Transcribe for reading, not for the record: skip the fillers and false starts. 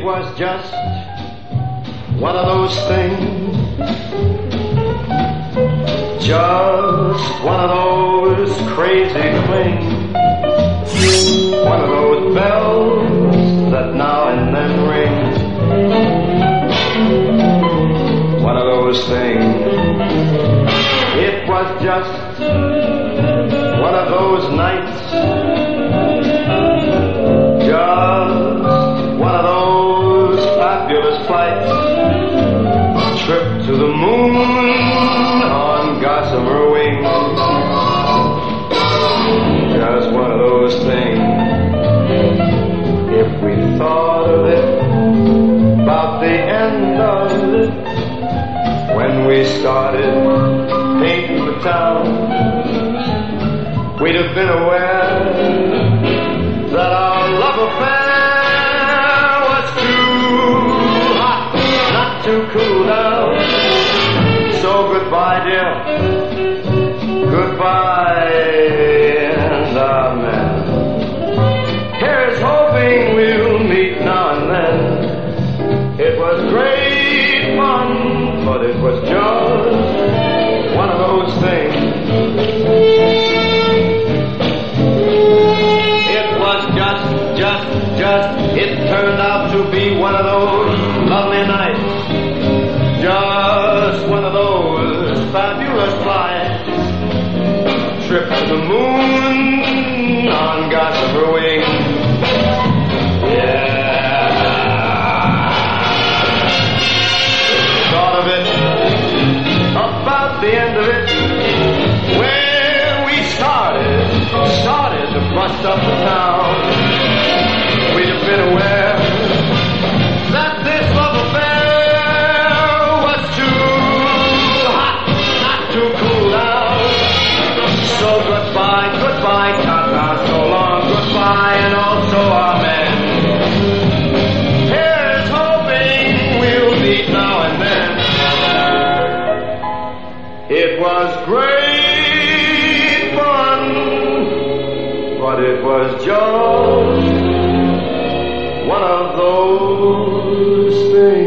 was just one of those things, just one of those crazy things, one of those bells that now and then ring, one of those things. It was just one of those nights, just one of those fabulous flights, a trip to the moon on gossamer wings, just one of those things. If we thought of it, about the end of it, when we started painting the town, we'd have been aware that our love affair was too hot not to cool down. So goodbye, dear, goodbye and amen. Here's hoping we'll meet now and then. It was great fun, but it was just one of those things. It turned out to be one of those lovely nights, just one of those fabulous flights, a trip to the moon on gossamer wings. Yeah, thought of it, about the end of it, where we started to bust up the town. We'd have been aware that this love affair was too hot not to cool down. So goodbye, goodbye, ta-ta, so long, goodbye, and also amen. Here's hoping we'll meet now and then. It was great fun, but it was just one of those things.